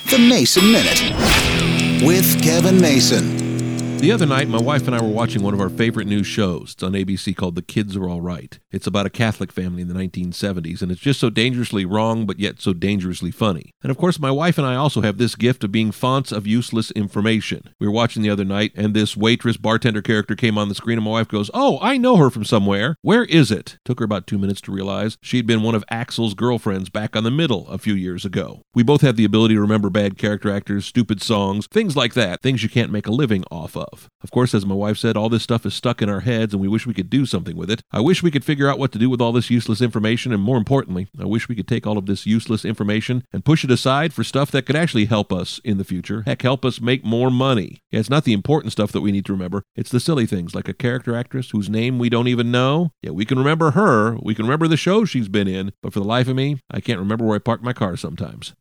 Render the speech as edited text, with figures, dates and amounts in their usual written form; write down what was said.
The Mason Minute with Kevin Mason. The other night, my wife and I were watching one of our favorite new shows. It's on ABC called The Kids Are All Right. It's about a Catholic family in the 1970s, and it's just so dangerously wrong, but yet so dangerously funny. And of course, my wife and I also have this gift of being fonts of useless information. We were watching the other night, and this waitress bartender character came on the screen, and my wife goes, "Oh, I know her from somewhere. Where is it?" Took her about 2 minutes to realize she'd been one of Axel's girlfriends back on The Middle a few years ago. We both have the ability to remember bad character actors, stupid songs, things like that, things you can't make a living off of. Of course, as my wife said, all this stuff is stuck in our heads and we wish we could do something with it. I wish we could figure out what to do with all this useless information, and more importantly, I wish we could take all of this useless information and push it aside for stuff that could actually help us in the future. Heck, help us make more money. Yeah, it's not the important stuff that we need to remember. It's the silly things, like a character actress whose name we don't even know. Yeah, we can remember her. We can remember the show she's been in. But for the life of me, I can't remember where I parked my car sometimes.